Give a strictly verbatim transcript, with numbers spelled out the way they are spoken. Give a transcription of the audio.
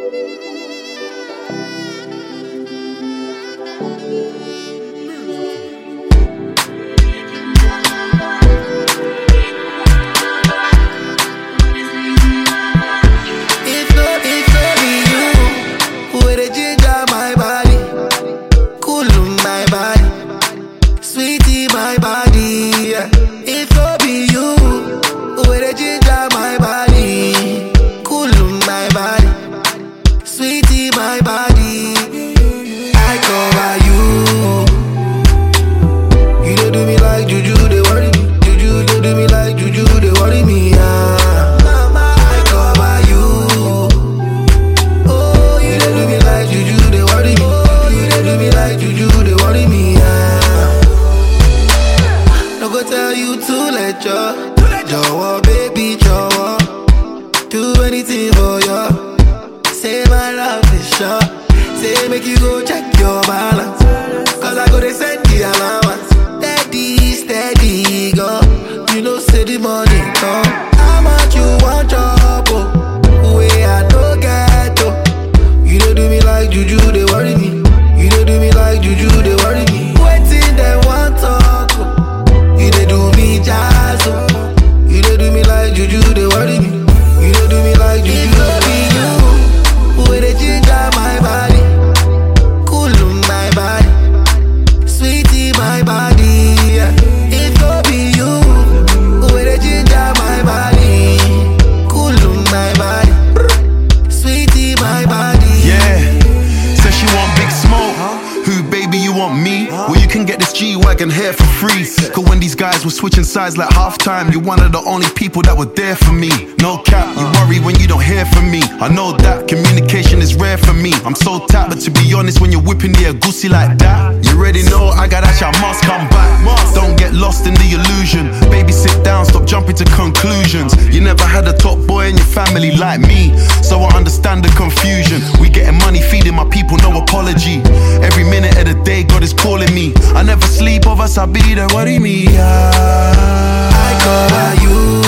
Jọ̀wọ́, baby, jọ̀wọ́. Do anything for you. Say my love is sure. Say make you go check your balance. Cause I go to send the allowance. Steady, steady, go. You know say the money come. How much you want chop, oh? Way I no get, oh. You don't do me like juju, they worry me. You don't do me like juju, they worry me. Waiting, they want talk, oh. You don't do me jazz, oh. You don't do me like juju, they worry me. You don't do me like juju. It could be you, with a ginger my body, cool my body, sweetie my body. Yeah. It could be you, with a ginger my body, cool my body, sweetie my body. Yeah, says she want big smoke. Who, baby, you want me? Well, you can get this G-Wagon here for free. Cause when these guys were switching sides like halftime, you're one of the only people that were there for me. No cap, you worry when you don't hear from me. I know that communication is rare for me. I'm so tapped, but to be honest, when you're whipping the agusi like that, you already know I got that shit, I must come back. Don't get lost in the illusion. Baby, sit down, stop jumping to conclusions. You never had a top boy in your family like me, so I understand the confusion. We getting money, feeding my people, no apology. Every minute of the day, God is calling me. I never sleep, of us, I be there, worry me. Yeah. I cover you.